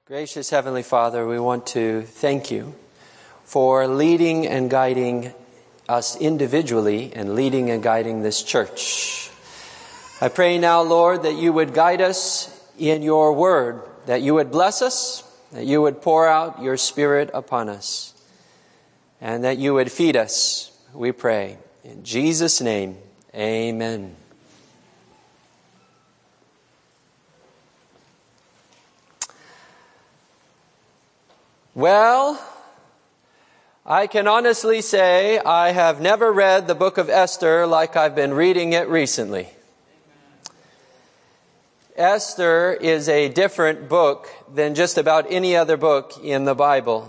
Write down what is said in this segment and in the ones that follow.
Gracious Heavenly Father, we want to thank you for leading and guiding us individually and leading and guiding this church. I pray now, Lord, that you would guide us in your word, that you would bless us, that you would pour out your Spirit upon us, and that you would feed us, we pray. In Jesus' name, amen. Well, I can honestly say I have never read the book of Esther like I've been reading it recently. Esther is a different book than just about any other book in the Bible.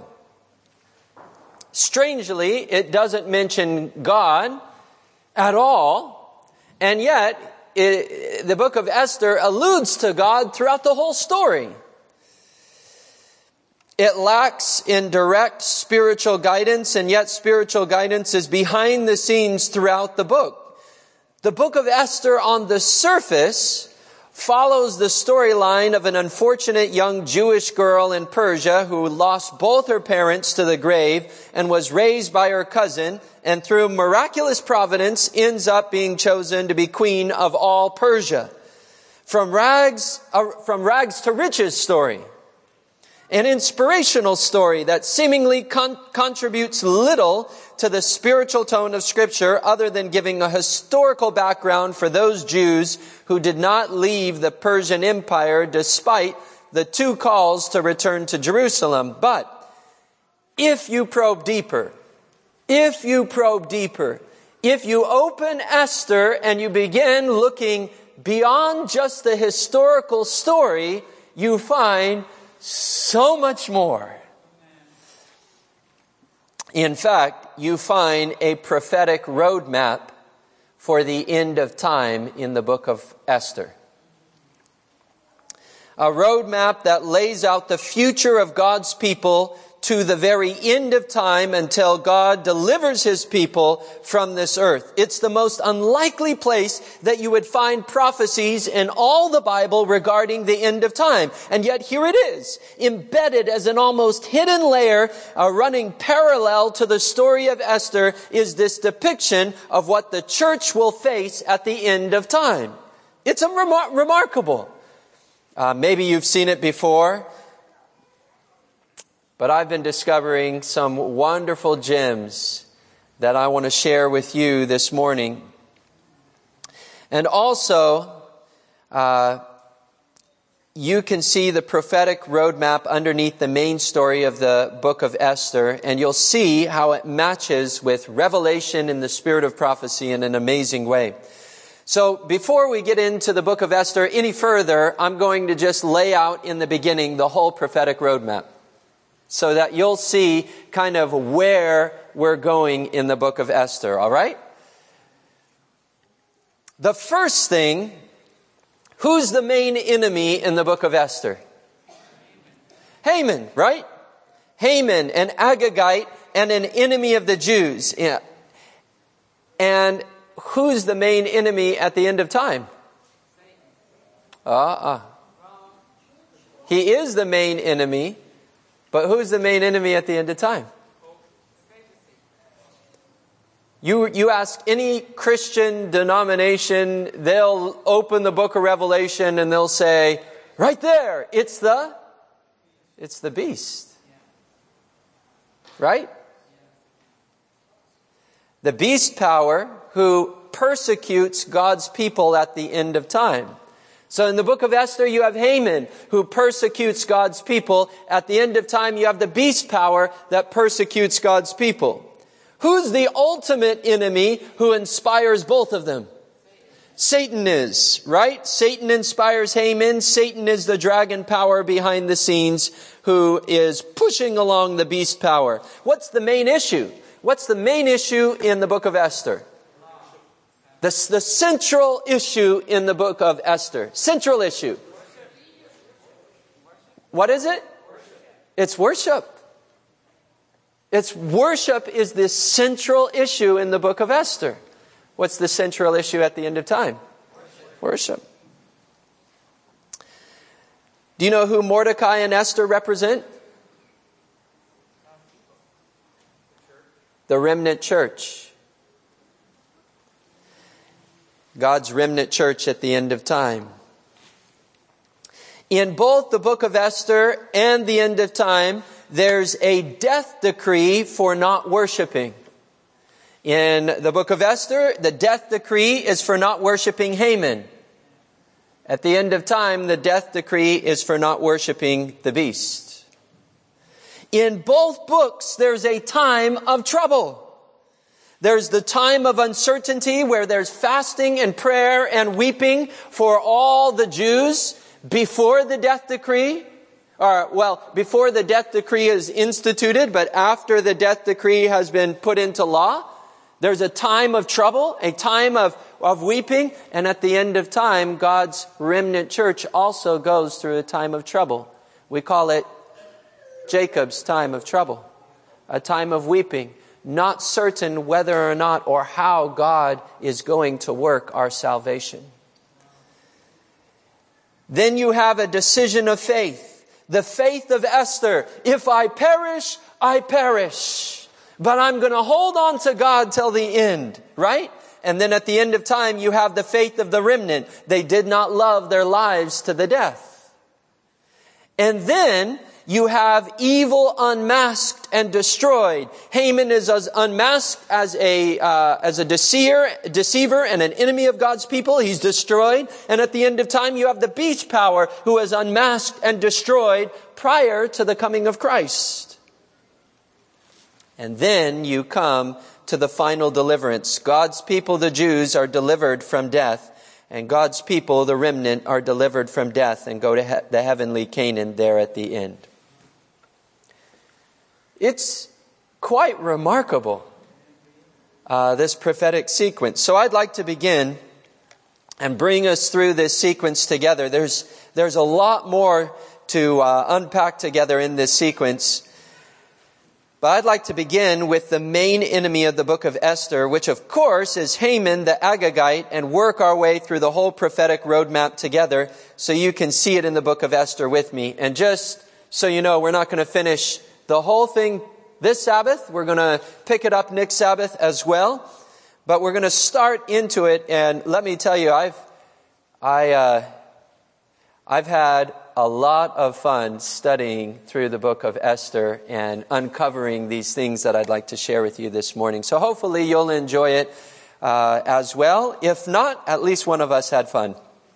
Strangely, it doesn't mention God at all, and yet the book of Esther alludes to God throughout the whole story. It lacks in direct spiritual guidance, and yet spiritual guidance is behind the scenes throughout the book. The book of Esther on the surface follows the storyline of an unfortunate young Jewish girl in Persia who lost both her parents to the grave and was raised by her cousin, and through miraculous providence ends up being chosen to be queen of all Persia. From rags to riches story. An inspirational story that seemingly contributes little to the spiritual tone of Scripture other than giving a historical background for those Jews who did not leave the Persian Empire despite the two calls to return to Jerusalem. But if you probe deeper, if you open Esther and you begin looking beyond just the historical story, you find so much more. In fact, you find a prophetic roadmap for the end of time in the book of Esther. A roadmap that lays out the future of God's people to the very end of time until God delivers His people from this earth. It's the most unlikely place that you would find prophecies in all the Bible regarding the end of time. And yet here it is, embedded as an almost hidden layer, running parallel to the story of Esther, is this depiction of what the church will face at the end of time. It's remarkable. Maybe you've seen it before. But I've been discovering some wonderful gems that I want to share with you this morning. And also, you can see the prophetic roadmap underneath the main story of the book of Esther, and you'll see how it matches with revelation in the spirit of prophecy in an amazing way. So before we get into the book of Esther any further, I'm going to just lay out in the beginning the whole prophetic roadmap, so that you'll see kind of where we're going in the book of Esther, all right? The first thing, who's the main enemy in the book of Esther? Haman, right? Haman, an Agagite and an enemy of the Jews. Yeah. And who's the main enemy at the end of time? He is the main enemy. But who's the main enemy at the end of time? You ask any Christian denomination, they'll open the book of Revelation and they'll say, right there, it's the beast. Right? The beast power who persecutes God's people at the end of time. So in the book of Esther, you have Haman, who persecutes God's people. At the end of time, you have the beast power that persecutes God's people. Who's the ultimate enemy who inspires both of them? Satan is, right? Satan inspires Haman. Satan is the dragon power behind the scenes who is pushing along the beast power. What's the main issue? What's the main issue in the book of Esther? The central issue in the book of Esther. Central issue. What is it? It's worship. It's worship is the central issue in the book of Esther. What's the central issue at the end of time? Worship. Do you know who Mordecai and Esther represent? The remnant church. God's remnant church at the end of time. In both the book of Esther and the end of time, there's a death decree for not worshiping. In the book of Esther, the death decree is for not worshiping Haman. At the end of time, the death decree is for not worshiping the beast. In both books, there's a time of trouble. There's the time of uncertainty where there's fasting and prayer and weeping for all the Jews before the death decree. Before the death decree is instituted, but after the death decree has been put into law. There's a time of trouble, a time of weeping, and at the end of time, God's remnant church also goes through a time of trouble. We call it Jacob's time of trouble, a time of weeping, not certain whether or not or how God is going to work our salvation. Then you have a decision of faith, the faith of Esther. If I perish, I perish. But I'm going to hold on to God till the end, right? And then at the end of time, you have the faith of the remnant. They did not love their lives to the death. And then you have evil unmasked and destroyed. Haman is as unmasked as a deceiver and an enemy of God's people. He's destroyed. And at the end of time, you have the beast power who is unmasked and destroyed prior to the coming of Christ. And then you come to the final deliverance. God's people, the Jews, are delivered from death. And God's people, the remnant, are delivered from death and go to the heavenly Canaan there at the end. It's quite remarkable, this prophetic sequence. So I'd like to begin and bring us through this sequence together. There's a lot more to unpack together in this sequence. But I'd like to begin with the main enemy of the book of Esther, which of course is Haman the Agagite, and work our way through the whole prophetic roadmap together so you can see it in the book of Esther with me. And just so you know, we're not going to finish the whole thing this Sabbath. We're going to pick it up next Sabbath as well. But we're going to start into it. And let me tell you, I've had a lot of fun studying through the book of Esther and uncovering these things that I'd like to share with you this morning. So hopefully you'll enjoy it as well. If not, at least one of us had fun.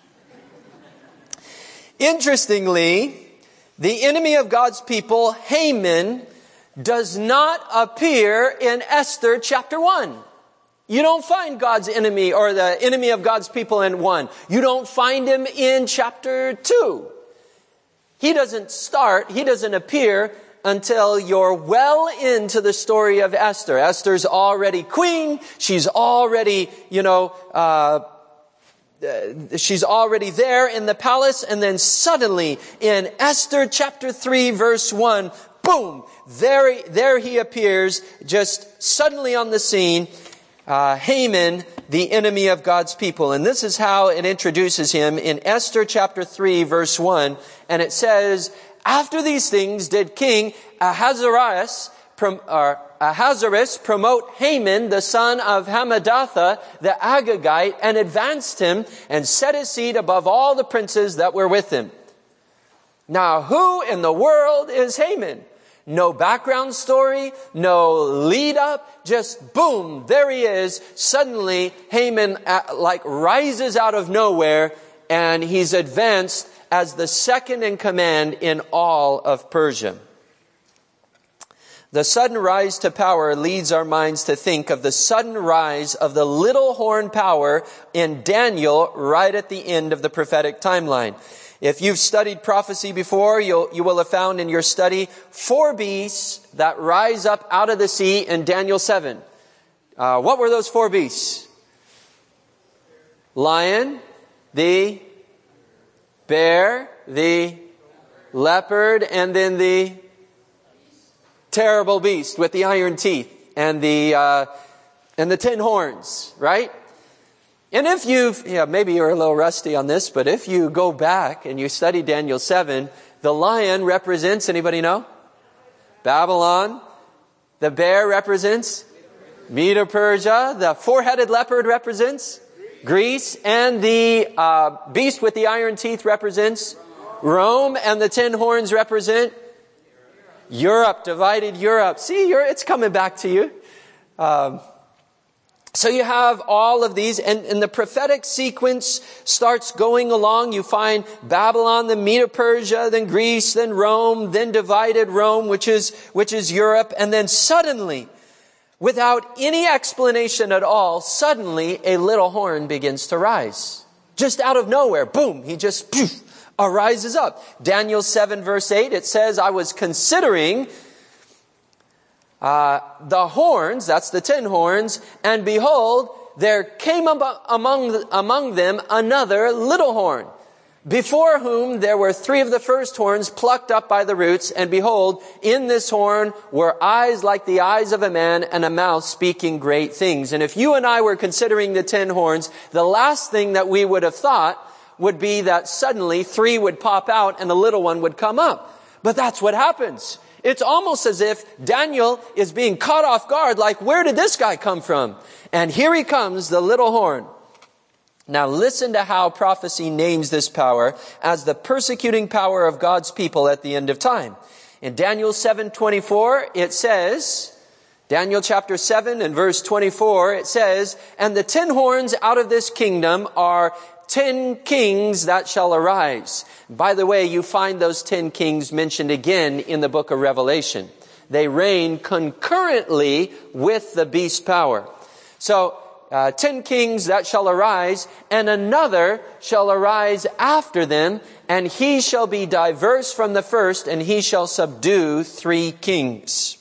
Interestingly, the enemy of God's people, Haman, does not appear in Esther chapter 1. You don't find God's enemy or the enemy of God's people in 1. You don't find him in chapter 2. He doesn't appear until you're well into the story of Esther. Esther's already queen. She's already, she's already there in the palace. And then suddenly in Esther chapter 3 verse 1, boom, there he appears just suddenly on the scene. Haman, the enemy of God's people. And this is how it introduces him in Esther chapter 3 verse 1. And it says, after these things did King Ahasuerus promote Haman, the son of Hammedatha, the Agagite, and advanced him and set his seat above all the princes that were with him. Now, who in the world is Haman? No background story, no lead up, just boom, there he is. Suddenly, Haman rises out of nowhere, and he's advanced as the second in command in all of Persia. The sudden rise to power leads our minds to think of the sudden rise of the little horn power in Daniel right at the end of the prophetic timeline. If you've studied prophecy before, you will have found in your study 4 beasts that rise up out of the sea in Daniel 7. What were those 4 beasts? Lion, the bear, the leopard, and then the terrible beast with the iron teeth and the 10 horns, right? And if maybe you're a little rusty on this, but if you go back and you study Daniel 7, the lion represents, anybody know? Babylon. The bear represents Medo-Persia. The four-headed leopard represents Greece. And the beast with the iron teeth represents Rome. And the 10 horns represent Europe, divided Europe. See, it's coming back to you. So you have all of these, and the prophetic sequence starts going along. You find Babylon, then Medo-Persia, then Greece, then Rome, then divided Rome, which is Europe. And then suddenly, without any explanation at all, suddenly a little horn begins to rise. Just out of nowhere, boom, he just arises up. Daniel 7 verse 8, it says, I was considering the horns, that's the 10 horns, and behold, there came among them another little horn, before whom there were 3 of the first horns plucked up by the roots, and behold, in this horn were eyes like the eyes of a man, and a mouth speaking great things. And if you and I were considering the 10 horns, the last thing that we would have thought would be that suddenly 3 would pop out and a little one would come up. But that's what happens. It's almost as if Daniel is being caught off guard, like, where did this guy come from? And here he comes, the little horn. Now listen to how prophecy names this power as the persecuting power of God's people at the end of time. In Daniel 7:24, it says, Daniel chapter 7 and verse 24, it says, and the 10 horns out of this kingdom are 10 kings that shall arise. By the way, you find those 10 kings mentioned again in the book of Revelation. They reign concurrently with the beast power. So, 10 kings that shall arise, and another shall arise after them, and he shall be diverse from the first, and he shall subdue 3 kings.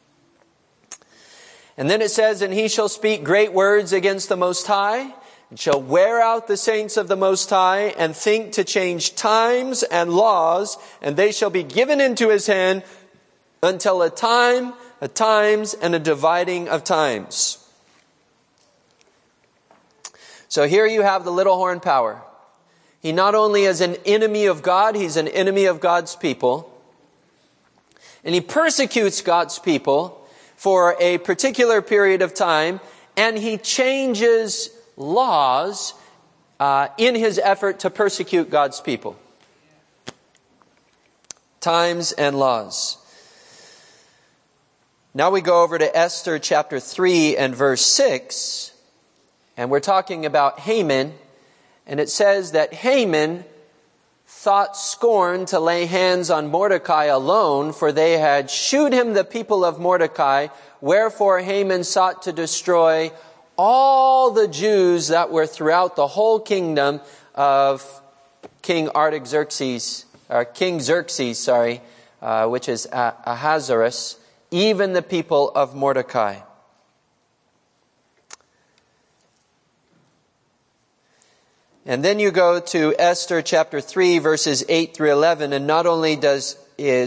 And then it says, and he shall speak great words against the Most High, and shall wear out the saints of the Most High, and think to change times and laws, and they shall be given into his hand until a time, a times, and a dividing of times. So here you have the little horn power. He not only is an enemy of God, he's an enemy of God's people. And he persecutes God's people for a particular period of time, and he changes laws in his effort to persecute God's people. Times and laws. Now we go over to Esther chapter 3 and verse 6. And we're talking about Haman. And it says that Haman thought scorn to lay hands on Mordecai alone, for they had shewed him the people of Mordecai. Wherefore Haman sought to destroy all the Jews that were throughout the whole kingdom of King Xerxes, which is Ahasuerus, even the people of Mordecai. And then you go to Esther chapter 3 verses 8 through 11, and not only does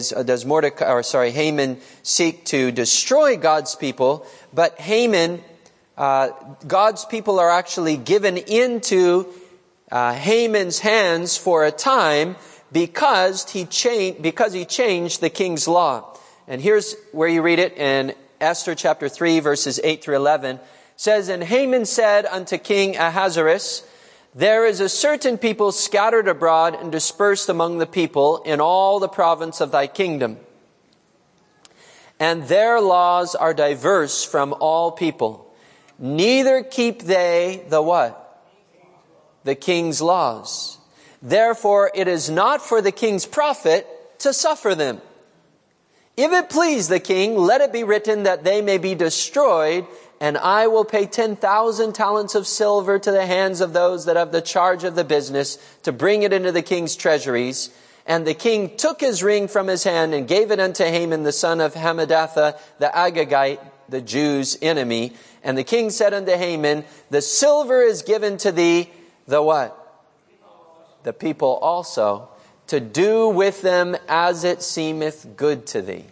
Haman seek to destroy God's people, but God's people are actually given into Haman's hands for a time because he changed the king's law. And here's where you read it in Esther chapter 3 verses 8 through 11. It says, and Haman said unto King Ahasuerus, there is a certain people scattered abroad and dispersed among the people in all the province of thy kingdom. And their laws are diverse from all people. Neither keep they the what? The king's laws. Therefore it is not for the king's profit to suffer them. If it please the king, let it be written that they may be destroyed, and I will pay 10,000 talents of silver to the hands of those that have the charge of the business to bring it into the king's treasuries. And the king took his ring from his hand and gave it unto Haman the son of Hammedatha the Agagite, the Jews' enemy. And the king said unto Haman, the silver is given to thee, the what? The people also, to do with them as it seemeth good to thee.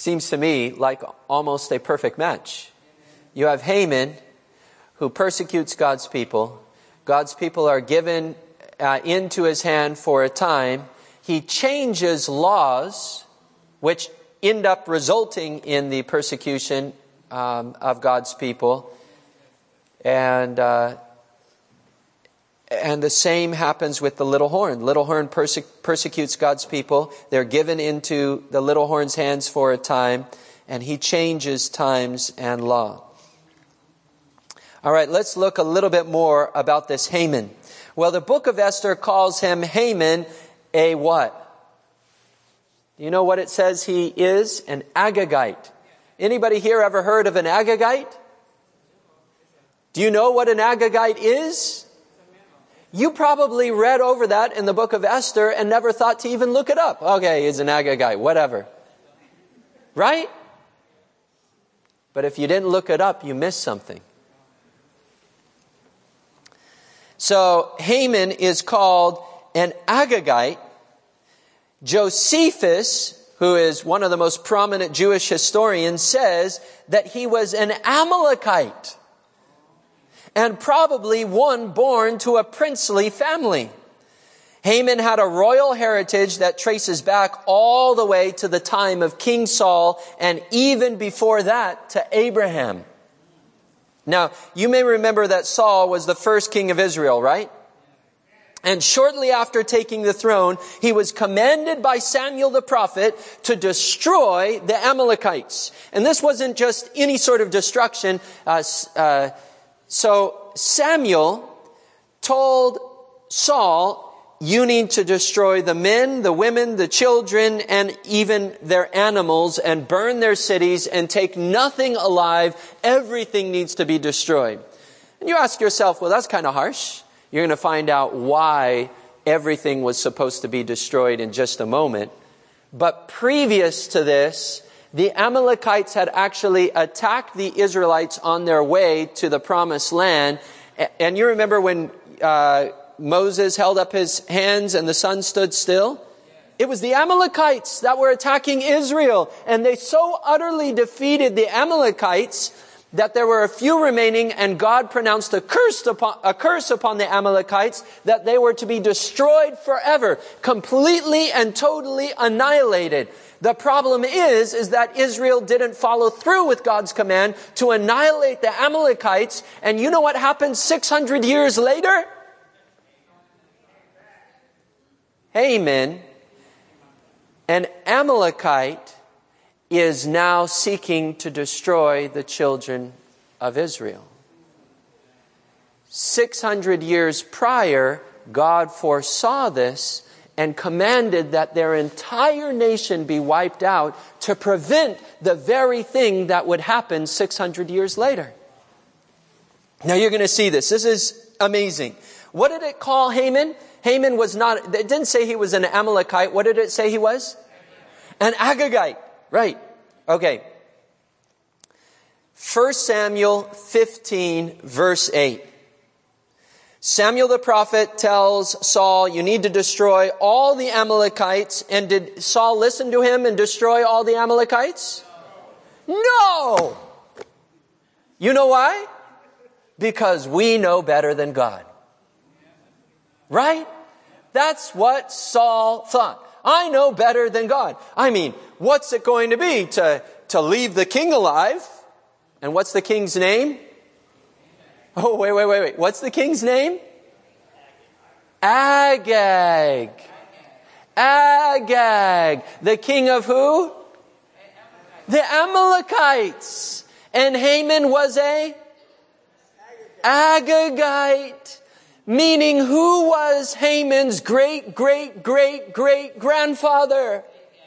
Seems to me like almost a perfect match. You have Haman, who persecutes God's people. God's people are given into his hand for a time. He changes laws, which end up resulting in the persecution of God's people. And the same happens with the little horn. Little horn persecutes God's people. They're given into the little horn's hands for a time, and he changes times and law. All right, let's look a little bit more about this Haman. Well, the book of Esther calls him Haman a what? Do you know what it says he is? An Agagite. Anybody here ever heard of an Agagite? Do you know what an Agagite is? You probably read over that in the book of Esther and never thought to even look it up. Okay, he's an Agagite, whatever. Right? But if you didn't look it up, you missed something. So Haman is called an Agagite. Josephus, who is one of the most prominent Jewish historians, says that he was an Amalekite and probably one born to a princely family. Haman had a royal heritage that traces back all the way to the time of King Saul and even before that to Abraham. Now, you may remember that Saul was the first king of Israel, right? And shortly after taking the throne, he was commanded by Samuel the prophet to destroy the Amalekites. And this wasn't just any sort of destruction. So Samuel told Saul, you need to destroy the men, the women, the children, and even their animals, and burn their cities and take nothing alive. Everything needs to be destroyed. And you ask yourself, well, that's kind of harsh. You're going to find out why everything was supposed to be destroyed in just a moment. But previous to this, the Amalekites had actually attacked the Israelites on their way to the promised land. And you remember when Moses held up his hands and the sun stood still? It was the Amalekites that were attacking Israel. And they so utterly defeated the Amalekites that there were a few remaining, and God pronounced a curse upon the Amalekites that they were to be destroyed forever, completely and totally annihilated. The problem is that Israel didn't follow through with God's command to annihilate the Amalekites. And you know what happened 600 years later? Haman, an Amalekite, is now seeking to destroy the children of Israel. 600 years prior, God foresaw this and commanded that their entire nation be wiped out to prevent the very thing that would happen 600 years later. Now you're going to see this. This is amazing. What did it call Haman? Haman was not, it didn't say he was an Amalekite. What did it say he was? An Agagite. Right. Okay. 1 Samuel 15, verse 8. Samuel the prophet tells Saul, you need to destroy all the Amalekites. And did Saul listen to him and destroy all the Amalekites? No! You know why? Because we know better than God. Right? That's what Saul thought. I know better than God. I mean, what's it going to be to leave the king alive? And what's the king's name? Oh, wait. What's the king's name? Agag. Agag. The king of who? The Amalekites. And Haman was a Agagite. Meaning, who was Haman's great-great-great-great-grandfather?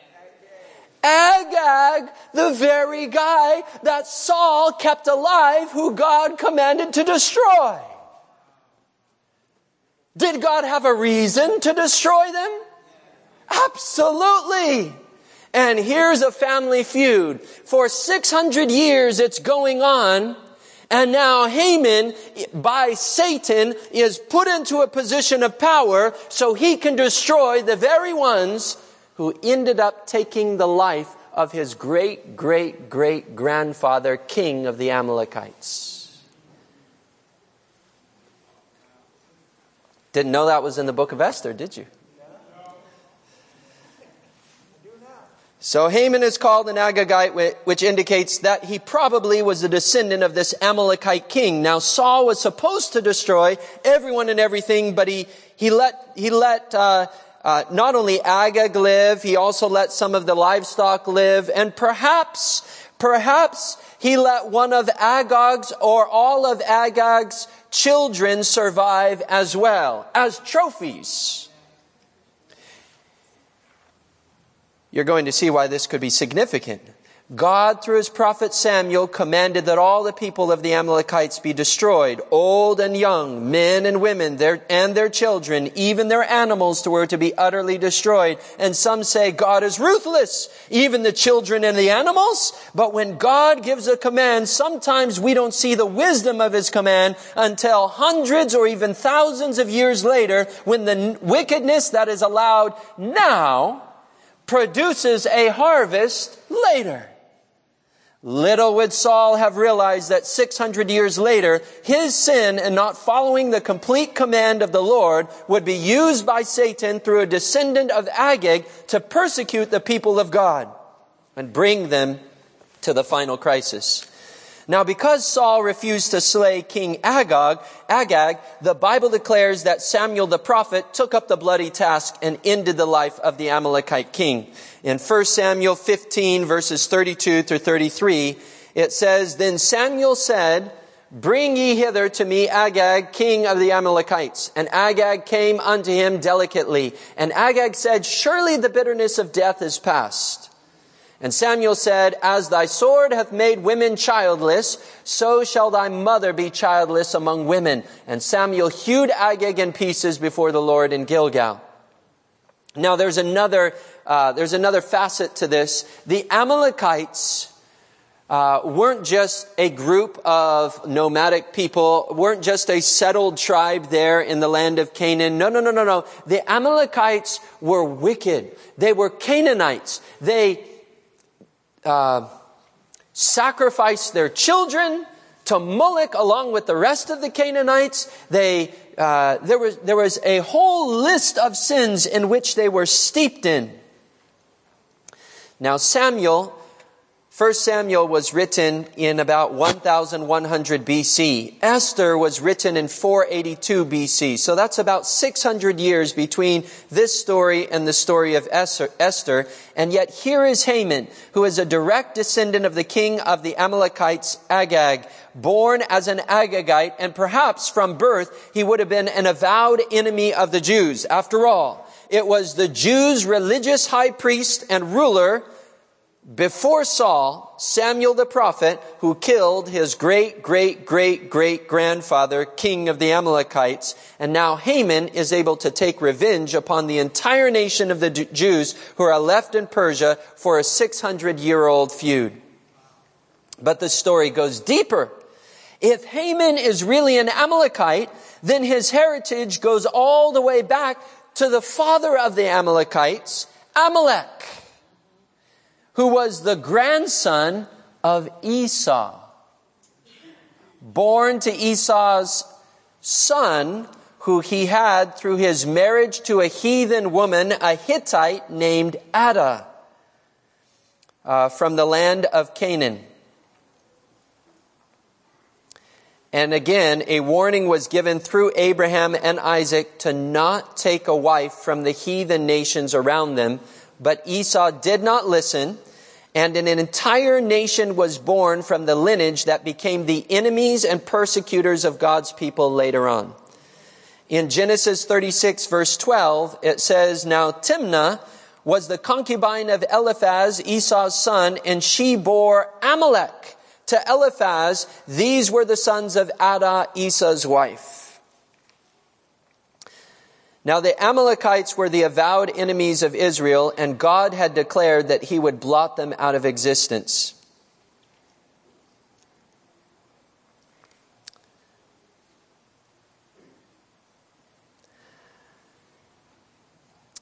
Agag, the very guy that Saul kept alive, who God commanded to destroy. Did God have a reason to destroy them? Absolutely. And here's a family feud. For 600 years it's going on. And now Haman, by Satan, is put into a position of power so he can destroy the very ones who ended up taking the life of his great-great-great-grandfather, king of the Amalekites. Didn't know that was in the book of Esther, did you? So Haman is called an Agagite, which indicates that he probably was a descendant of this Amalekite king. Now Saul was supposed to destroy everyone and everything, but he let not only Agag live, he also let some of the livestock live, and perhaps he let one of Agag's or all of Agag's children survive as well, as trophies. You're going to see why this could be significant. God, through his prophet Samuel, commanded that all the people of the Amalekites be destroyed, old and young, men and women, and their children, even their animals were to be utterly destroyed. And some say God is ruthless, even the children and the animals. But when God gives a command, sometimes we don't see the wisdom of his command until hundreds or even thousands of years later, when the wickedness that is allowed now produces a harvest later. Little would Saul have realized that 600 years later, his sin in not following the complete command of the Lord would be used by Satan through a descendant of Agag to persecute the people of God and bring them to the final crisis. Now, because Saul refused to slay King Agag, the Bible declares that Samuel the prophet took up the bloody task and ended the life of the Amalekite king. In 1 Samuel 15, verses 32 through 33, it says, "Then Samuel said, 'Bring ye hither to me Agag, king of the Amalekites.' And Agag came unto him delicately. And Agag said, 'Surely the bitterness of death is past.' And Samuel said, 'As thy sword hath made women childless, so shall thy mother be childless among women.' And Samuel hewed Agag in pieces before the Lord in Gilgal." Now there's another facet to this. The Amalekites weren't just a group of nomadic people, weren't just a settled tribe there in the land of Canaan. No. The Amalekites were wicked. They were Canaanites. They sacrificed their children to Moloch along with the rest of the Canaanites. There was a whole list of sins in which they were steeped in. Now 1 Samuel was written in about 1100 BC. Esther was written in 482 BC. So that's about 600 years between this story and the story of Esther. And yet here is Haman, who is a direct descendant of the king of the Amalekites, Agag, born as an Agagite, and perhaps from birth he would have been an avowed enemy of the Jews. After all, it was the Jews' religious high priest and ruler before Saul, Samuel the prophet, who killed his great-great-great-great-grandfather, king of the Amalekites. And now Haman is able to take revenge upon the entire nation of the Jews who are left in Persia for a 600-year-old feud. But the story goes deeper. If Haman is really an Amalekite, then his heritage goes all the way back to the father of the Amalekites, Amalek, who was the grandson of Esau, born to Esau's son, who he had through his marriage to a heathen woman, a Hittite named Adah, from the land of Canaan. And again, a warning was given through Abraham and Isaac to not take a wife from the heathen nations around them. But Esau did not listen, and an entire nation was born from the lineage that became the enemies and persecutors of God's people later on. In Genesis 36, verse 12, it says, "Now Timnah was the concubine of Eliphaz, Esau's son, and she bore Amalek to Eliphaz. These were the sons of Adah, Esau's wife." Now the Amalekites were the avowed enemies of Israel, and God had declared that he would blot them out of existence.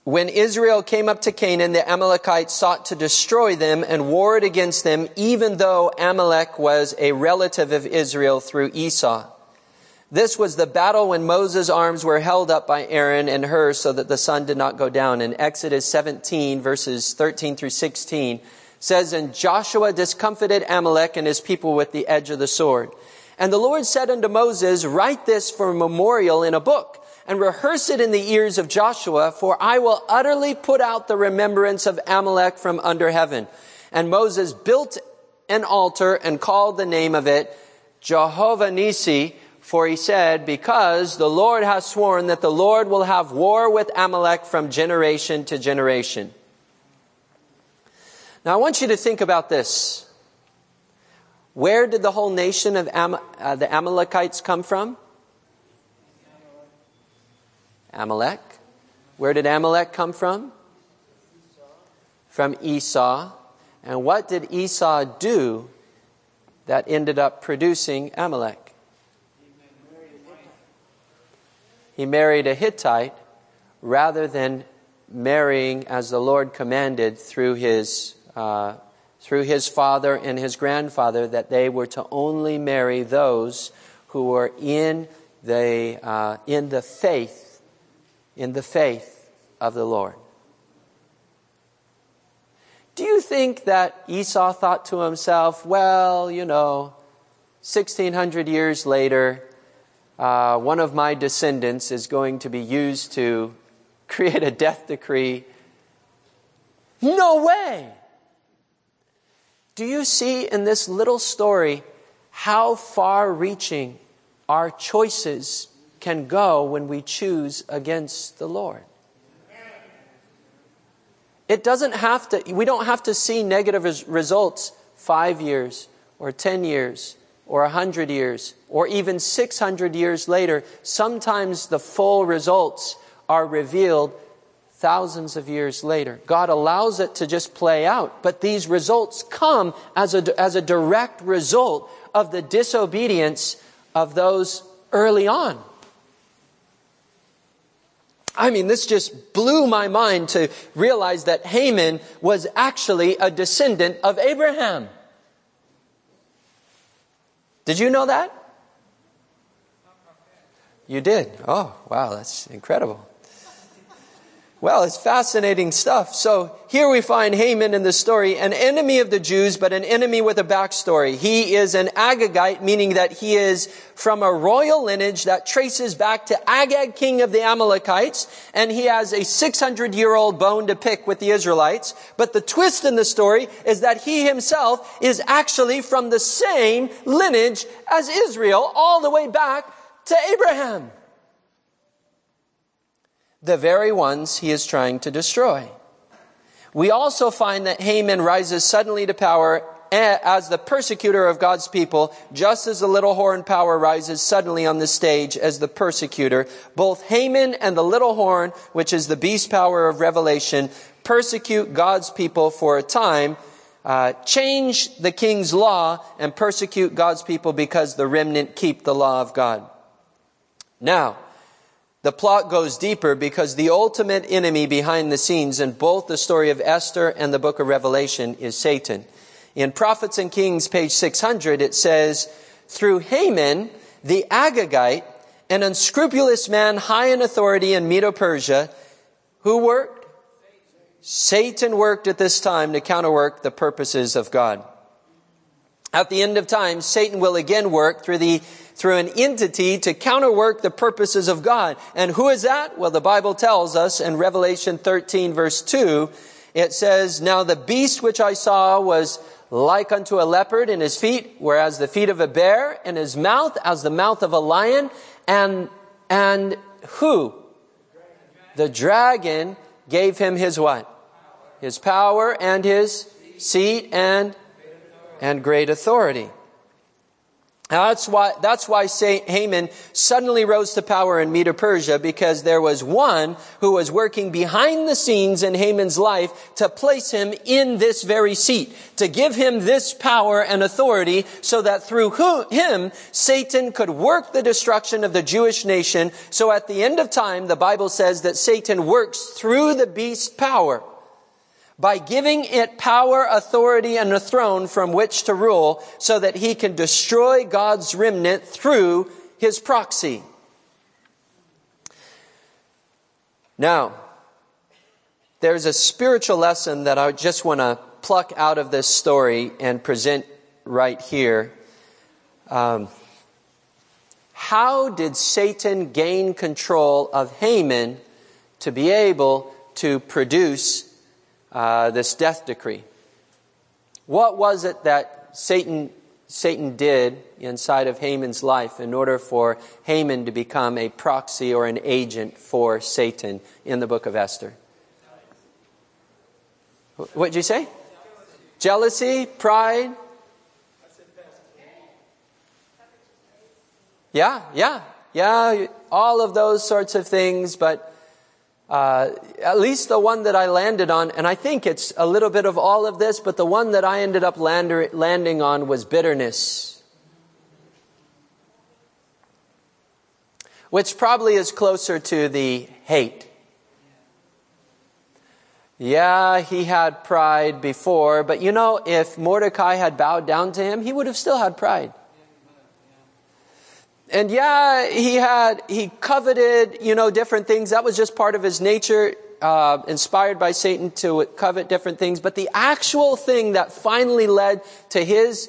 When Israel came up to Canaan, the Amalekites sought to destroy them and warred against them, even though Amalek was a relative of Israel through Esau. This was the battle when Moses' arms were held up by Aaron and Hur so that the sun did not go down. In Exodus 17, verses 13 through 16, says, And Joshua discomfited Amalek and his people with the edge of the sword. And the Lord said unto Moses, Write this for a memorial in a book, and rehearse it in the ears of Joshua, for I will utterly put out the remembrance of Amalek from under heaven. And Moses built an altar and called the name of it Jehovah Nissi, for he said, Because the Lord has sworn that the Lord will have war with Amalek from generation to generation. Now I want you to think about this. Where did the whole nation of the Amalekites come from? Amalek. Where did Amalek come from? From Esau. And what did Esau do that ended up producing Amalek? He married a Hittite rather than marrying as the Lord commanded through his father and his grandfather, that they were to only marry those who were in the faith of the Lord. Do you think that Esau thought to himself, 1600 years later, one of my descendants is going to be used to create a death decree? No way! Do you see in this little story how far-reaching our choices can go when we choose against the Lord? We don't have to see negative results 5 years or 10 years or 100 years or even 600 years later. Sometimes the full results are revealed thousands of years later. God allows it to just play out, but these results come as a direct result of the disobedience of those early on. This just blew my mind to realize that Haman was actually a descendant of Abraham. Did you know that? You did? Oh, wow, that's incredible. Well, it's fascinating stuff. So here we find Haman in the story, an enemy of the Jews, but an enemy with a backstory. He is an Agagite, meaning that he is from a royal lineage that traces back to Agag, king of the Amalekites, and he has a 600-year-old bone to pick with the Israelites. But the twist in the story is that he himself is actually from the same lineage as Israel, all the way back to Abraham. The very ones he is trying to destroy. We also find that Haman rises suddenly to power as the persecutor of God's people, just as the little horn power rises suddenly on the stage as the persecutor. Both Haman and the little horn, which is the beast power of Revelation, persecute God's people for a time, change the king's law, and persecute God's people because the remnant keep the law of God. Now, the plot goes deeper because the ultimate enemy behind the scenes in both the story of Esther and the book of Revelation is Satan. In Prophets and Kings, page 600, it says, Through Haman, the Agagite, an unscrupulous man high in authority in Medo-Persia, who worked? Satan worked at this time to counterwork the purposes of God. At the end of time, Satan will again work through an entity to counterwork the purposes of God. And who is that? Well, the Bible tells us in Revelation 13 verse 2, it says, Now the beast which I saw was like unto a leopard in his feet, whereas the feet of a bear, and his mouth as the mouth of a lion. And who? The dragon gave him his what? His power and his seat and great authority. That's why Haman suddenly rose to power in Medo-Persia, because there was one who was working behind the scenes in Haman's life to place him in this very seat, to give him this power and authority so that through him, Satan could work the destruction of the Jewish nation. So at the end of time, the Bible says that Satan works through the beast power, by giving it power, authority, and a throne from which to rule, so that he can destroy God's remnant through his proxy. Now, there's a spiritual lesson that I just want to pluck out of this story and present right here. How did Satan gain control of Haman to be able to produce this death decree? What was it that Satan did inside of Haman's life in order for Haman to become a proxy or an agent for Satan in the book of Esther? What did you say? Jealousy, pride? Yeah, all of those sorts of things, but at least the one that I landed on, and I think it's a little bit of all of this, but the one that I ended up landing on was bitterness. Which probably is closer to the hate. Yeah, he had pride before, but if Mordecai had bowed down to him, he would have still had pride. And he coveted, different things. That was just part of his nature, inspired by Satan to covet different things. But the actual thing that finally led to his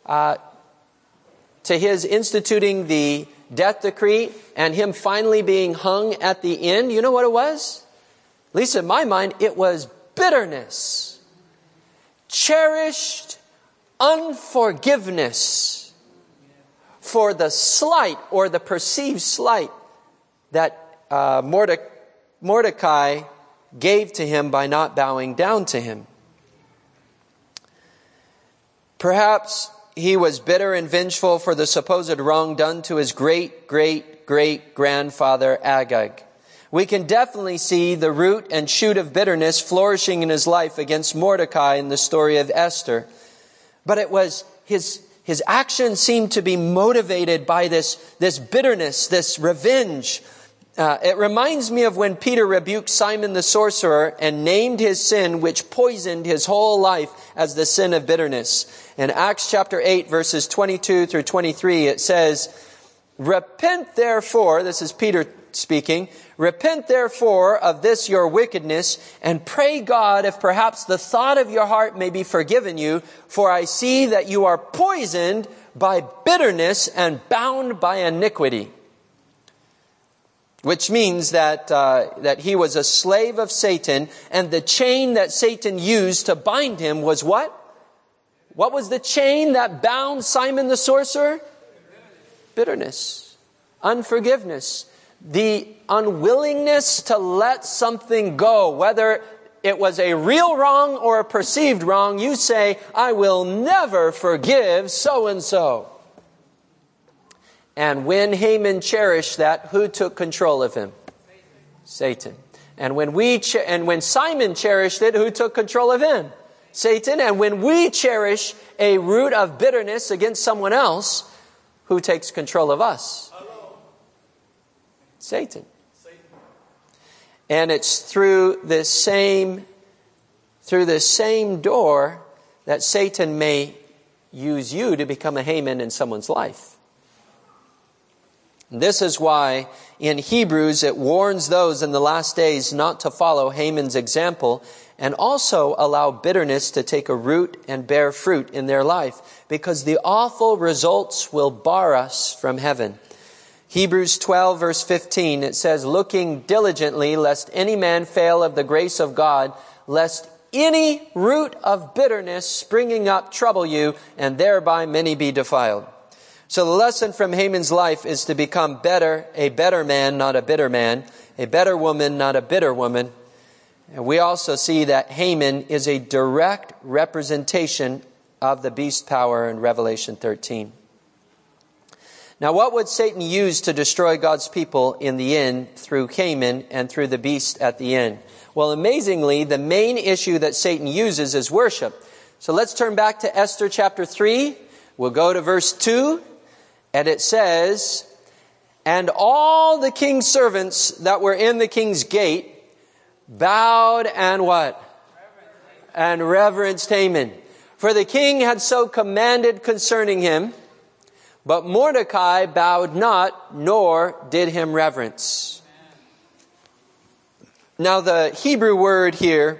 instituting the death decree and him finally being hung at the end, you know what it was? At least in my mind, it was bitterness. Cherished unforgiveness for the slight or the perceived slight that Mordecai gave to him by not bowing down to him. Perhaps he was bitter and vengeful for the supposed wrong done to his great-great-great-grandfather Agag. We can definitely see the root and shoot of bitterness flourishing in his life against Mordecai in the story of Esther. But it was his actions seemed to be motivated by this bitterness, this revenge. It reminds me of when Peter rebuked Simon the sorcerer and named his sin, which poisoned his whole life, as the sin of bitterness. In Acts chapter 8, verses 22 through 23, it says, "Repent therefore," this is Peter speaking, "repent therefore of this your wickedness, and pray God if perhaps the thought of your heart may be forgiven you, for I see that you are poisoned by bitterness and bound by iniquity." Which means that he was a slave of Satan, and the chain that Satan used to bind him was what? What was the chain that bound Simon the sorcerer? Bitterness, unforgiveness. The unwillingness to let something go, whether it was a real wrong or a perceived wrong. You say, "I will never forgive so-and-so." And when Haman cherished that, who took control of him? Satan. And when Simon cherished it, who took control of him? Satan. And when we cherish a root of bitterness against someone else, who takes control of us? Satan. And it's through this same door that Satan may use you to become a Haman in someone's life. And this is why in Hebrews it warns those in the last days not to follow Haman's example and also allow bitterness to take a root and bear fruit in their life, because the awful results will bar us from heaven. Hebrews 12 verse 15, it says, "Looking diligently, lest any man fail of the grace of God, lest any root of bitterness springing up trouble you, and thereby many be defiled." So the lesson from Haman's life is to become a better man, not a bitter man, a better woman, not a bitter woman. And we also see that Haman is a direct representation of the beast power in Revelation 13. Now, what would Satan use to destroy God's people in the end through Haman and through the beast at the end? Well, amazingly, the main issue that Satan uses is worship. So let's turn back to Esther chapter 3. We'll go to verse 2, and it says, "And all the king's servants that were in the king's gate bowed and" what? "And reverenced Haman. For the king had so commanded concerning him. But Mordecai bowed not, nor did him reverence." Now the Hebrew word here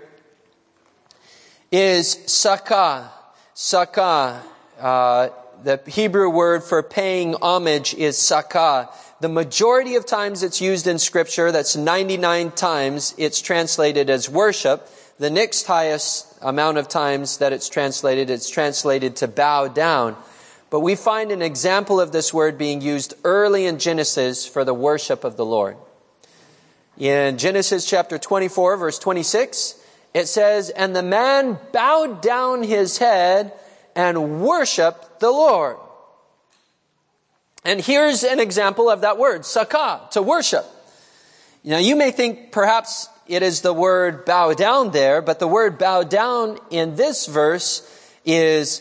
is sakah. Sakah. The Hebrew word for paying homage is sakah. The majority of times it's used in Scripture, that's 99 times, it's translated as worship. The next highest amount of times that it's translated to bow down. But we find an example of this word being used early in Genesis for the worship of the Lord. In Genesis chapter 24, verse 26, it says, "And the man bowed down his head and worshiped the Lord." And here's an example of that word, sakah, to worship. Now you may think perhaps it is the word bow down there, but the word bow down in this verse is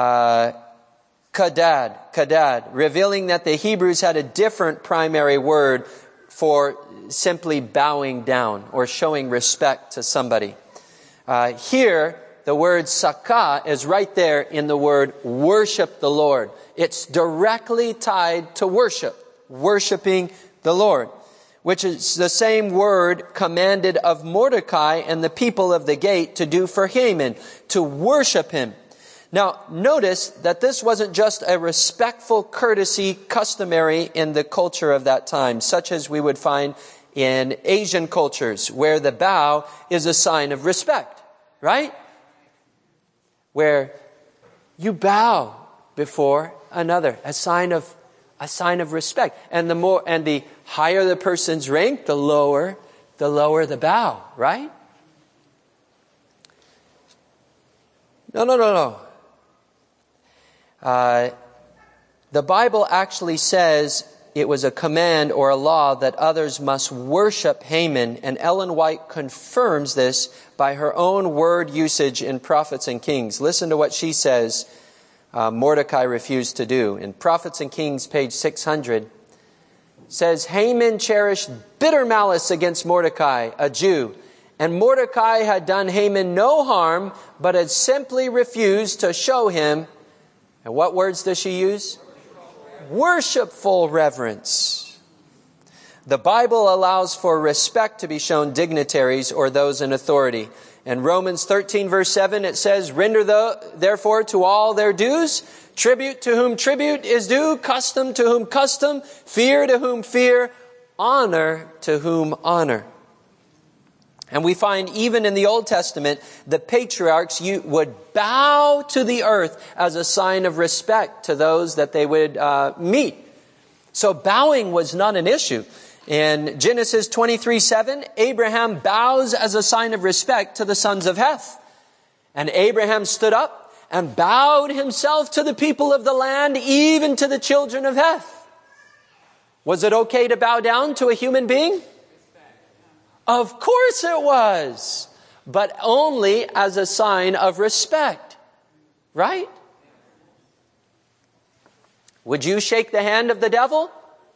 kadad, revealing that the Hebrews had a different primary word for simply bowing down or showing respect to somebody. Here, the word sakah is right there in the word worship the Lord. It's directly tied to worship, worshiping the Lord, which is the same word commanded of Mordecai and the people of the gate to do for Haman, to worship him. Now, notice that this wasn't just a respectful courtesy customary in the culture of that time, such as we would find in Asian cultures, where the bow is a sign of respect, right? Where you bow before another, a sign of respect. And the higher the person's rank, the lower the bow, right? No. The Bible actually says it was a command or a law that others must worship Haman, and Ellen White confirms this by her own word usage in Prophets and Kings. Listen to what she says Mordecai refused to do. In Prophets and Kings, page 600, says, "Haman cherished bitter malice against Mordecai, a Jew, and Mordecai had done Haman no harm, but had simply refused to show him," and what words does she use? Worshipful reverence. The Bible allows for respect to be shown dignitaries or those in authority. In Romans 13 verse 7 it says, "Render therefore to all their dues, tribute to whom tribute is due, custom to whom custom, fear to whom fear, honor to whom honor." And we find even in the Old Testament, the patriarchs would bow to the earth as a sign of respect to those that they would meet. So bowing was not an issue. In Genesis 23:7, Abraham bows as a sign of respect to the sons of Heth. And Abraham stood up and bowed himself to the people of the land, even to the children of Heth. Was it okay to bow down to a human being? Of course it was, but only as a sign of respect, right? Would you shake the hand of the devil?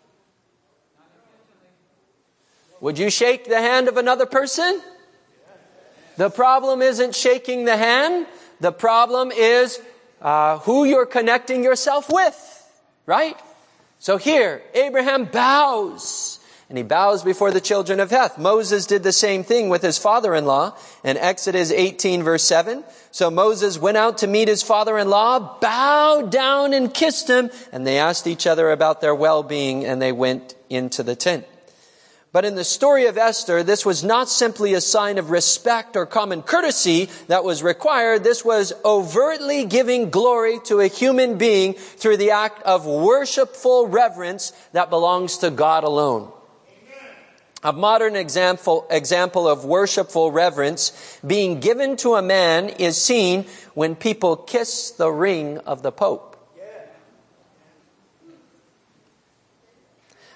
Would you shake the hand of another person? The problem isn't shaking the hand. The problem is who you're connecting yourself with, right? So here, Abraham bows. And he bows before the children of Heth. Moses did the same thing with his father-in-law in Exodus 18 verse 7. So Moses went out to meet his father-in-law, bowed down and kissed him, and they asked each other about their well-being, and they went into the tent. But in the story of Esther, this was not simply a sign of respect or common courtesy that was required. This was overtly giving glory to a human being through the act of worshipful reverence that belongs to God alone. A modern example of worshipful reverence being given to a man is seen when people kiss the ring of the Pope.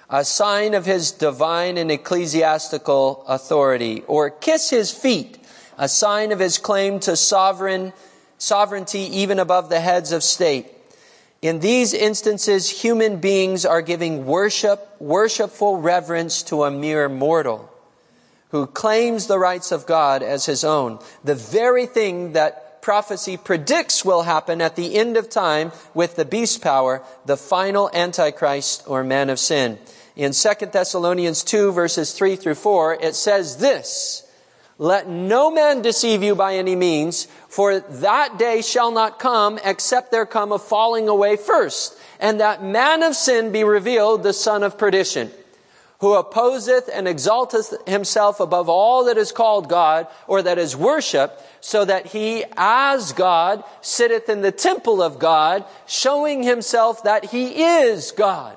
a sign of his divine and ecclesiastical authority, or kiss his feet, a sign of his claim to sovereignty even above the heads of state. In these instances, human beings are giving worshipful reverence to a mere mortal who claims the rights of God as his own. The very thing that prophecy predicts will happen at the end of time with the beast power, the final Antichrist or man of sin. In 2 Thessalonians 2 verses 3 through 4, it says this, "Let no man deceive you by any means, for that day shall not come except there come a falling away first, and that man of sin be revealed, the son of perdition, who opposeth and exalteth himself above all that is called God, or that is worshipped, so that he as God sitteth in the temple of God, showing himself that he is God."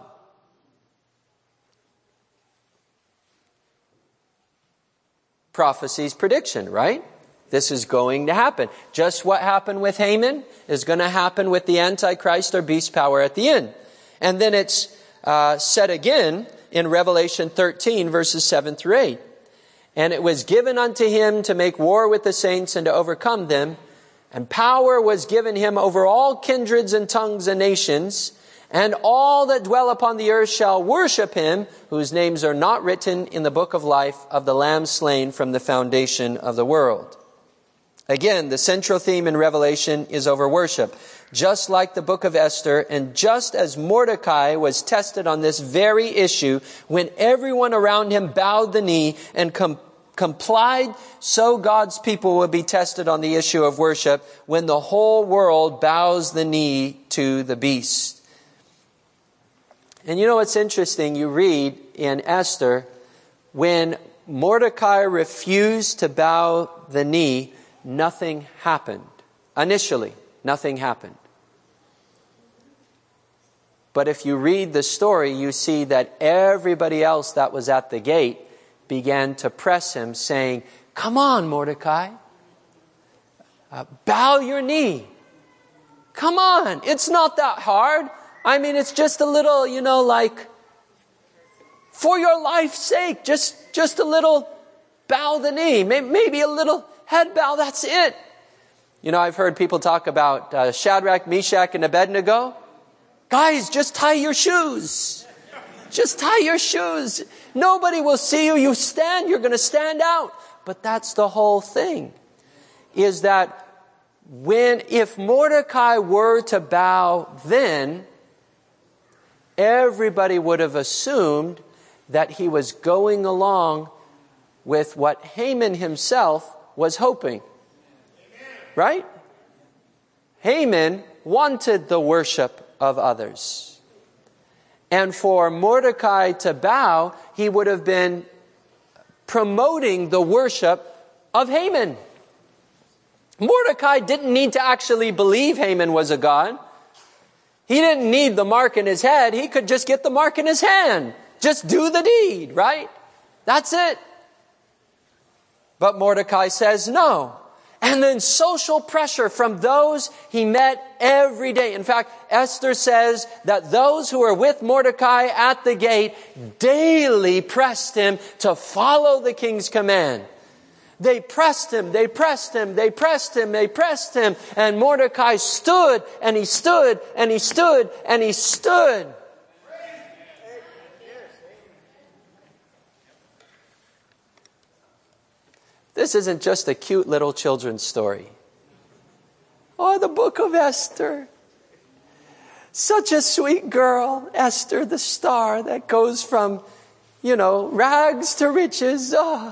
Prophecy's prediction, right? This is going to happen. Just what happened with Haman is going to happen with the Antichrist or beast power at the end. And then it's said again in Revelation 13 verses 7 through 8. "And it was given unto him to make war with the saints and to overcome them. And power was given him over all kindreds and tongues and nations. And all that dwell upon the earth shall worship him, whose names are not written in the book of life of the Lamb slain from the foundation of the world." Again, the central theme in Revelation is over worship. Just like the book of Esther, and just as Mordecai was tested on this very issue when everyone around him bowed the knee and complied, so God's people will be tested on the issue of worship when the whole world bows the knee to the beast. And you know what's interesting? You read in Esther, when Mordecai refused to bow the knee, nothing happened. Initially, nothing happened. But if you read the story, you see that everybody else that was at the gate began to press him, saying, "Come on, Mordecai, bow your knee. Come on, it's not that hard. I mean, it's just a little, like, for your life's sake, just a little bow the knee. Maybe a little head bow, that's it." I've heard people talk about Shadrach, Meshach, and Abednego. Guys, just tie your shoes. Just tie your shoes. Nobody will see you. You stand, you're going to stand out. But that's the whole thing, is that if Mordecai were to bow then, everybody would have assumed that he was going along with what Haman himself was hoping. Right? Haman wanted the worship of others. And for Mordecai to bow, he would have been promoting the worship of Haman. Mordecai didn't need to actually believe Haman was a god. He didn't need the mark in his head. He could just get the mark in his hand. Just do the deed, right? That's it. But Mordecai says no. And then social pressure from those he met every day. In fact, Esther says that those who were with Mordecai at the gate daily pressed him to follow the king's command. They pressed him, they pressed him, they pressed him, they pressed him. And Mordecai stood, and he stood, and he stood, and he stood. This isn't just a cute little children's story. Oh, the book of Esther. Such a sweet girl, Esther, the star that goes from, rags to riches. Oh.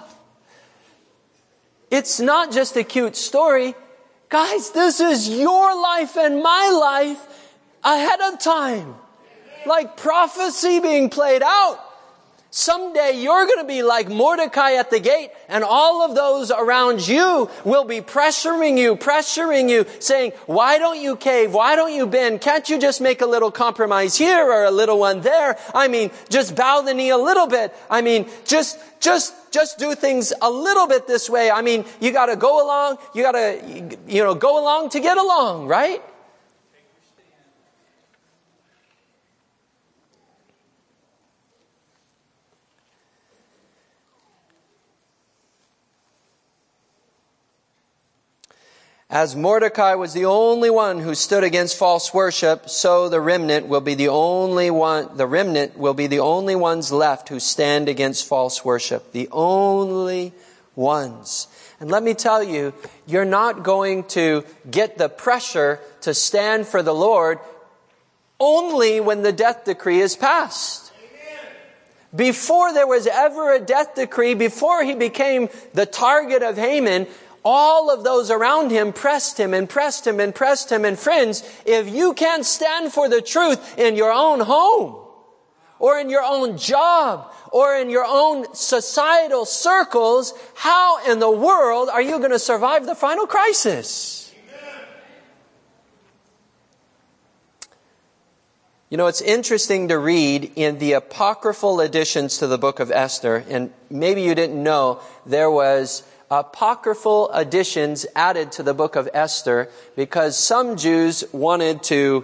It's not just a cute story. Guys, this is your life and my life ahead of time. Like prophecy being played out. Someday you're going to be like Mordecai at the gate, and all of those around you will be pressuring you, saying, "Why don't you cave? Why don't you bend? Can't you just make a little compromise here or a little one there? I mean, just bow the knee a little bit. I mean, just do things a little bit this way. I mean, you got to go along. You got to, go along to get along, right?" As Mordecai was the only one who stood against false worship, so the remnant will be the only ones left who stand against false worship. The only ones. And let me tell you, you're not going to get the pressure to stand for the Lord only when the death decree is passed. Before there was ever a death decree, before he became the target of Haman, all of those around him pressed him and pressed him and pressed him. And friends, if you can't stand for the truth in your own home, or in your own job, or in your own societal circles, how in the world are you going to survive the final crisis? You know, it's interesting to read in the apocryphal additions to the book of Esther, and maybe you didn't know there was apocryphal additions added to the book of Esther because some Jews wanted to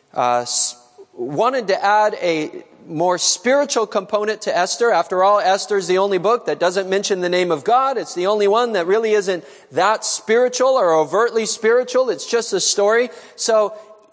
add a more spiritual component to Esther. After all, Esther is the only book that doesn't mention the name of God. It's the only one that really isn't that spiritual or overtly spiritual. It's just a story. So,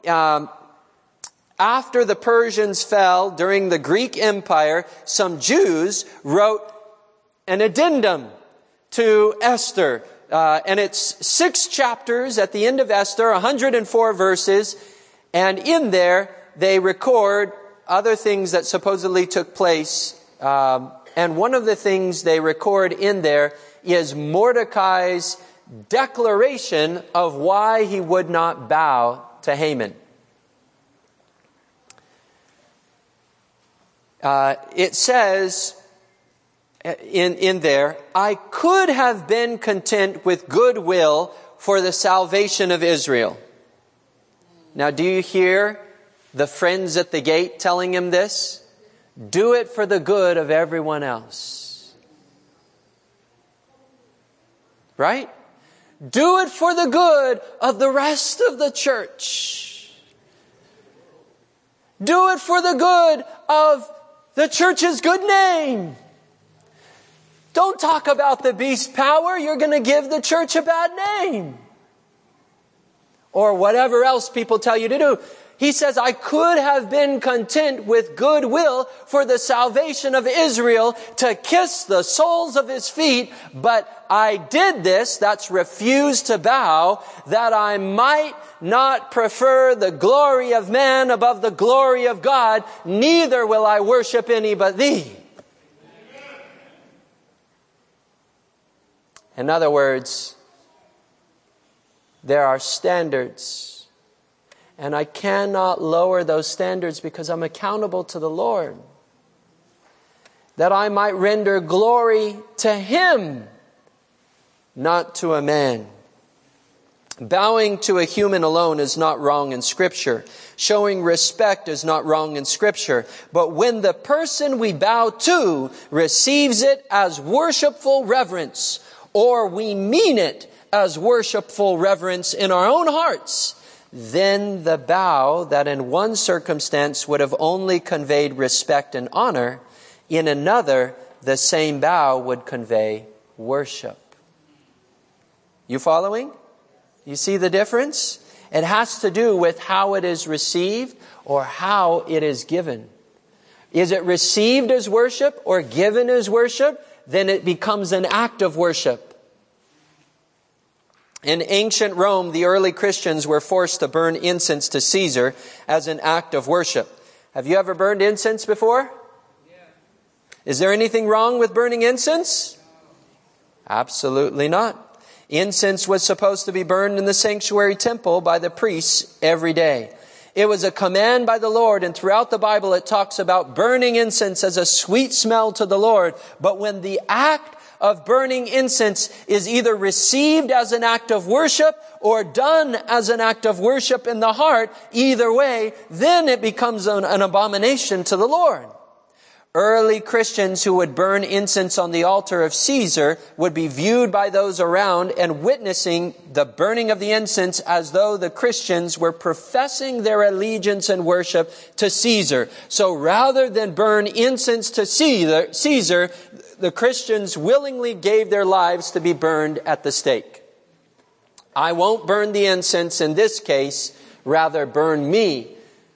after the Persians fell during the Greek Empire, some Jews wrote an addendum to Esther. And it's 6 chapters at the end of Esther, 104 verses. And in there, they record other things that supposedly took place. And one of the things they record in there is Mordecai's declaration of why he would not bow to Haman. It says in there, I could have been content with goodwill for the salvation of Israel. Now, do you hear the friends at the gate telling him this? Do it for the good of everyone else. Right? Do it for the good of the rest of the church. Do it for the good of the church's good name. Don't talk about the beast power. You're going to give the church a bad name. Or whatever else people tell you to do. He says, I could have been content with goodwill for the salvation of Israel to kiss the soles of his feet, but I did this, that's refuse to bow, that I might not prefer the glory of man above the glory of God, neither will I worship any but thee. In other words, there are standards. And I cannot lower those standards because I'm accountable to the Lord. That I might render glory to Him, not to a man. Bowing to a human alone is not wrong in Scripture. Showing respect is not wrong in Scripture. But when the person we bow to receives it as worshipful reverence, or we mean it as worshipful reverence in our own hearts, then the bow that in one circumstance would have only conveyed respect and honor, in another, the same bow would convey worship. You following? You see the difference? It has to do with how it is received or how it is given. Is it received as worship or given as worship? Then it becomes an act of worship. In ancient Rome, the early Christians were forced to burn incense to Caesar as an act of worship. Have you ever burned incense before? Yeah. Is there anything wrong with burning incense? No. Absolutely not. Incense was supposed to be burned in the sanctuary temple by the priests every day. It was a command by the Lord, and throughout the Bible it talks about burning incense as a sweet smell to the Lord. But when the act of burning incense is either received as an act of worship or done as an act of worship in the heart, either way, then it becomes an abomination to the Lord. Early Christians who would burn incense on the altar of Caesar would be viewed by those around and witnessing the burning of the incense as though the Christians were professing their allegiance and worship to Caesar. So rather than burn incense to Caesar, the Christians willingly gave their lives to be burned at the stake. I won't burn the incense in this case. Rather burn me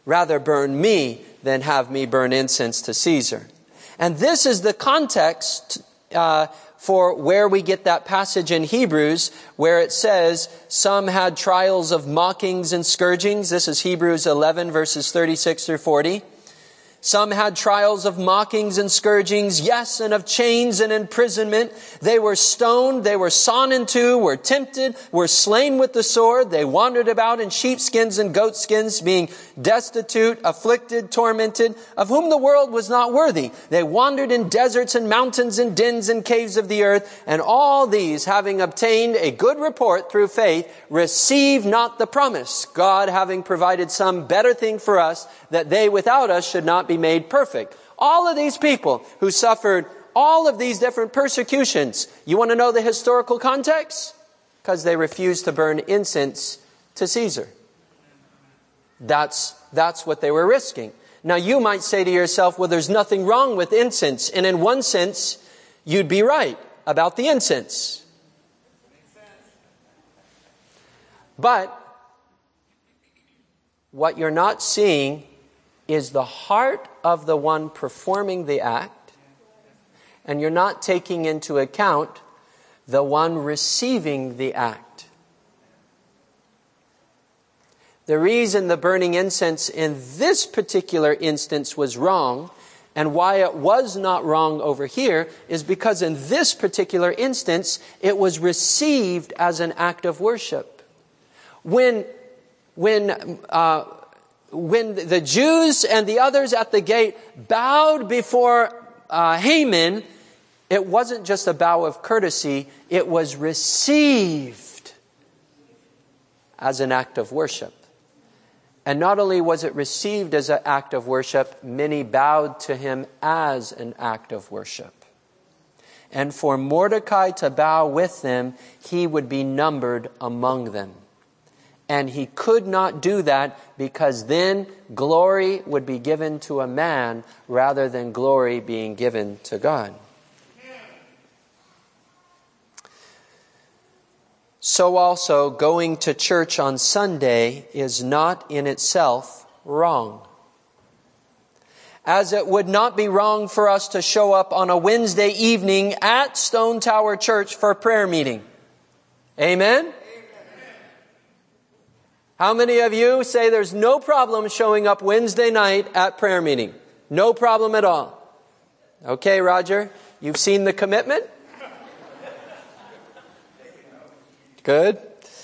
than have me burn incense to Caesar. And this is the context for where we get that passage in Hebrews where it says some had trials of mockings and scourgings. This is Hebrews 11 verses 36 through 40. Some had trials of mockings and scourgings, yes, and of chains and imprisonment. They were stoned, they were sawn in two, were tempted, were slain with the sword. They wandered about in sheepskins and goatskins, being destitute, afflicted, tormented, of whom the world was not worthy. They wandered in deserts and mountains and dens and caves of the earth. And all these, having obtained a good report through faith, received not the promise, God having provided some better thing for us, that they without us should not be made perfect. All of these people who suffered all of these different persecutions, you want to know the historical context? Because they refused to burn incense to Caesar. That's what they were risking. Now you might say to yourself, well, there's nothing wrong with incense. And in one sense, you'd be right about the incense. But what you're not seeing is the heart of the one performing the act, and you're not taking into account the one receiving the act. The reason the burning incense in this particular instance was wrong, and why it was not wrong over here, is because in this particular instance, it was received as an act of worship. When the Jews and the others at the gate bowed before Haman, it wasn't just a bow of courtesy, it was received as an act of worship. And not only was it received as an act of worship, many bowed to him as an act of worship. And for Mordecai to bow with them, he would be numbered among them. And he could not do that because then glory would be given to a man rather than glory being given to God. So also, going to church on Sunday is not in itself wrong. As it would not be wrong for us to show up on a Wednesday evening at Stone Tower Church for a prayer meeting. Amen? How many of you say there's no problem showing up Wednesday night at prayer meeting? No problem at all. Okay, Roger, you've seen the commitment? Good.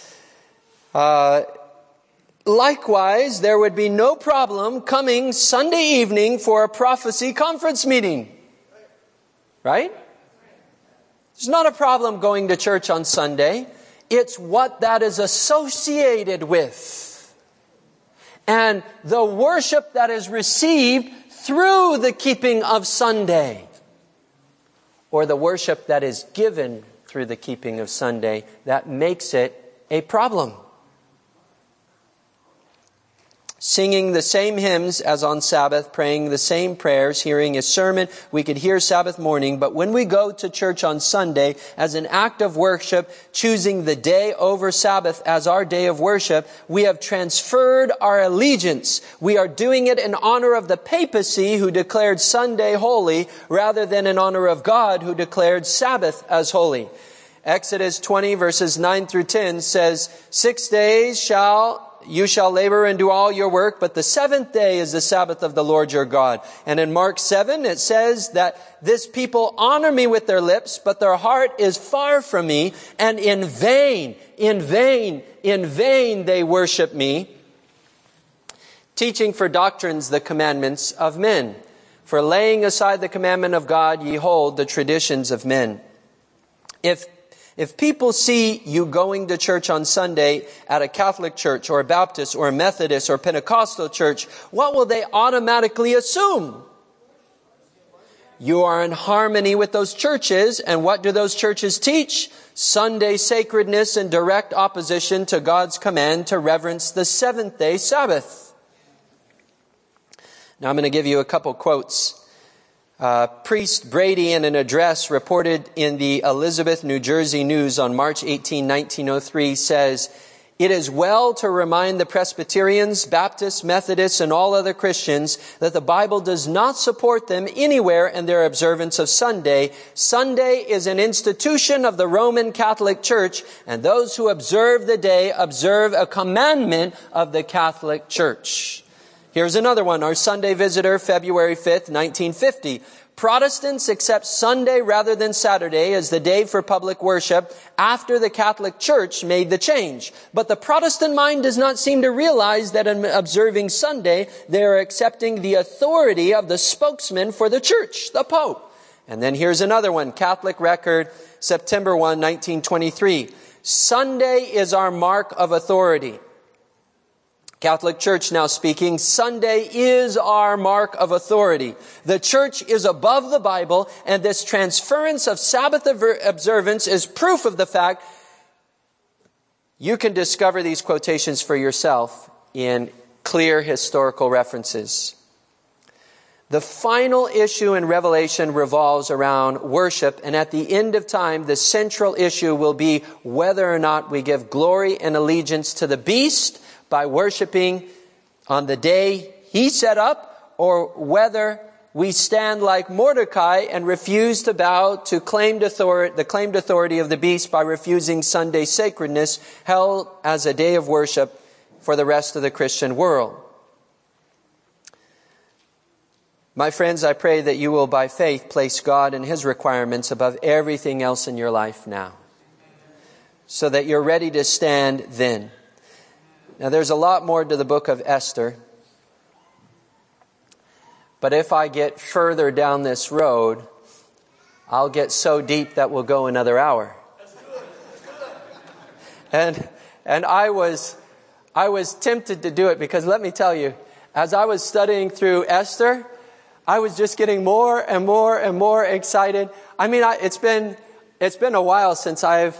Likewise, there would be no problem coming Sunday evening for a prophecy conference meeting. Right? There's not a problem going to church on Sunday. It's what that is associated with. And the worship that is received through the keeping of Sunday. Or the worship that is given through the keeping of Sunday that makes it a problem. Singing the same hymns as on Sabbath, praying the same prayers, hearing a sermon we could hear Sabbath morning. But when we go to church on Sunday as an act of worship, choosing the day over Sabbath as our day of worship, we have transferred our allegiance. We are doing it in honor of the papacy who declared Sunday holy rather than in honor of God who declared Sabbath as holy. Exodus 20 verses 9 through 10 says, 6 days you shall labor and do all your work, but the seventh day is the Sabbath of the Lord your God. And in Mark 7, it says that this people honor me with their lips, but their heart is far from me, and in vain they worship me, teaching for doctrines the commandments of men. For laying aside the commandment of God, ye hold the traditions of men. If people see you going to church on Sunday at a Catholic church or a Baptist or a Methodist or Pentecostal church, what will they automatically assume? You are in harmony with those churches, and what do those churches teach? Sunday sacredness in direct opposition to God's command to reverence the seventh day Sabbath. Now I'm going to give you a couple quotes Priest Brady, in an address reported in the Elizabeth, New Jersey News on March 18, 1903, says, "It is well to remind the Presbyterians, Baptists, Methodists, and all other Christians that the Bible does not support them anywhere in their observance of Sunday. Sunday is an institution of the Roman Catholic Church, and those who observe the day observe a commandment of the Catholic Church." Here's another one. Our Sunday Visitor, February 5th, 1950. "Protestants accept Sunday rather than Saturday as the day for public worship after the Catholic Church made the change. But the Protestant mind does not seem to realize that in observing Sunday, they are accepting the authority of the spokesman for the Church, the Pope." And then here's another one. Catholic Record, September 1, 1923. "Sunday is our mark of authority." Catholic Church now speaking, "Sunday is our mark of authority. The Church is above the Bible, and this transference of Sabbath observance is proof of the fact." You can discover these quotations for yourself in clear historical references. The final issue in Revelation revolves around worship, and at the end of time, the central issue will be whether or not we give glory and allegiance to the beast by worshiping on the day he set up, or whether we stand like Mordecai and refuse to bow to the claimed authority of the beast by refusing Sunday sacredness held as a day of worship for the rest of the Christian world. My friends, I pray that you will by faith place God and His requirements above everything else in your life now, so that you're ready to stand then. Now, there's a lot more to the book of Esther. But if I get further down this road, I'll get so deep that we'll go another hour. And I was tempted to do it, because let me tell you, as I was studying through Esther, I was just getting more and more and more excited. I mean, it's been a while since I've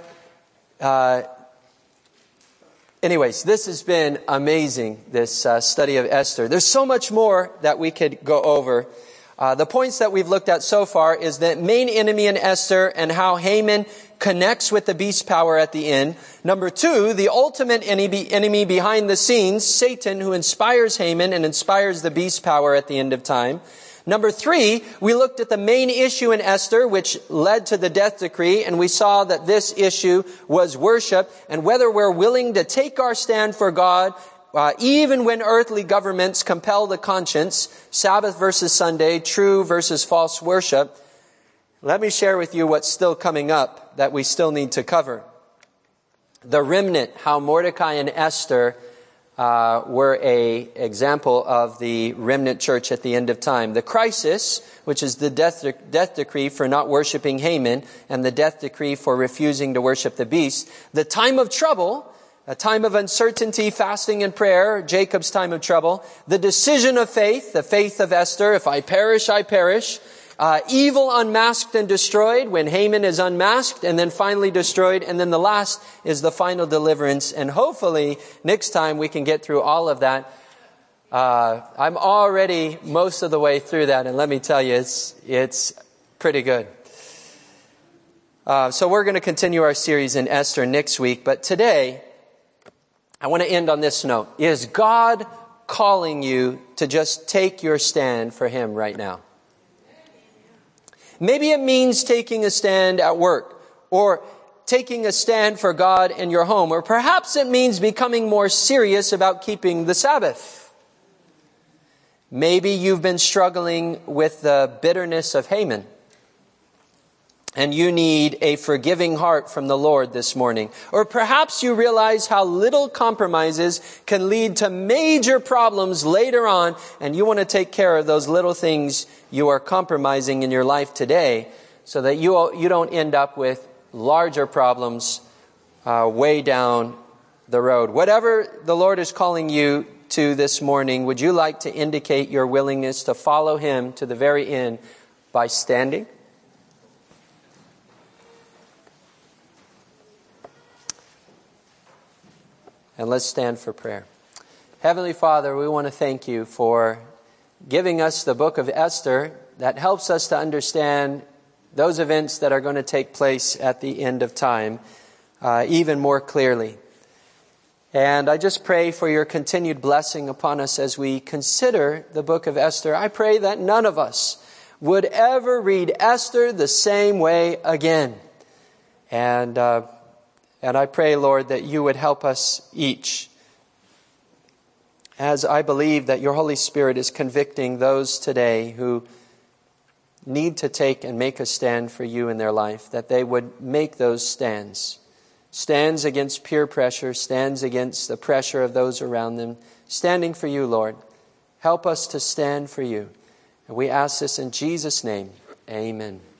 anyways, this has been amazing, this study of Esther. There's so much more that we could go over. The points that we've looked at so far is the main enemy in Esther and how Haman connects with the beast power at the end. Number 2, the ultimate enemy behind the scenes, Satan, who inspires Haman and inspires the beast power at the end of time. Number 3, we looked at the main issue in Esther, which led to the death decree, and we saw that this issue was worship, and whether we're willing to take our stand for God, even when earthly governments compel the conscience, Sabbath versus Sunday, true versus false worship. Let me share with you what's still coming up that we still need to cover. The remnant, how Mordecai and Esther were an example of the remnant church at the end of time. The crisis, which is the death decree for not worshiping Haman, and the death decree for refusing to worship the beast. The time of trouble, a time of uncertainty, fasting and prayer, Jacob's time of trouble. The decision of faith, the faith of Esther, if I perish, I perish. Evil unmasked and destroyed, when Haman is unmasked and then finally destroyed. And then the last is the final deliverance. And hopefully next time we can get through all of that. I'm already most of the way through that. And let me tell you, it's pretty good. So we're going to continue our series in Esther next week. But today, I want to end on this note. Is God calling you to just take your stand for Him right now? Maybe it means taking a stand at work, or taking a stand for God in your home, or perhaps it means becoming more serious about keeping the Sabbath. Maybe you've been struggling with the bitterness of Haman, and you need a forgiving heart from the Lord this morning. Or perhaps you realize how little compromises can lead to major problems later on, and you want to take care of those little things you are compromising in your life today, so that you don't end up with larger problems way down the road. Whatever the Lord is calling you to this morning, would you like to indicate your willingness to follow Him to the very end by standing? And let's stand for prayer. Heavenly Father, we want to thank You for giving us the book of Esther that helps us to understand those events that are going to take place at the end of time even more clearly. And I just pray for your continued blessing upon us as we consider the book of Esther. I pray that none of us would ever read Esther the same way again. And I pray, Lord, that you would help us each, as I believe that your Holy Spirit is convicting those today who need to take and make a stand for you in their life, that they would make those stands. Stands against peer pressure, stands against the pressure of those around them, standing for you, Lord. Help us to stand for you. And we ask this in Jesus' name. Amen.